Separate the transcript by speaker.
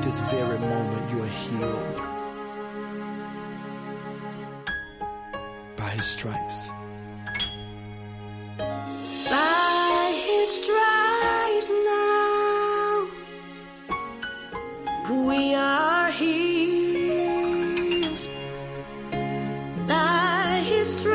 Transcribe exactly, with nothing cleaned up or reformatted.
Speaker 1: this very moment you are healed by his stripes.
Speaker 2: By his stripes now we are healed. By his stripes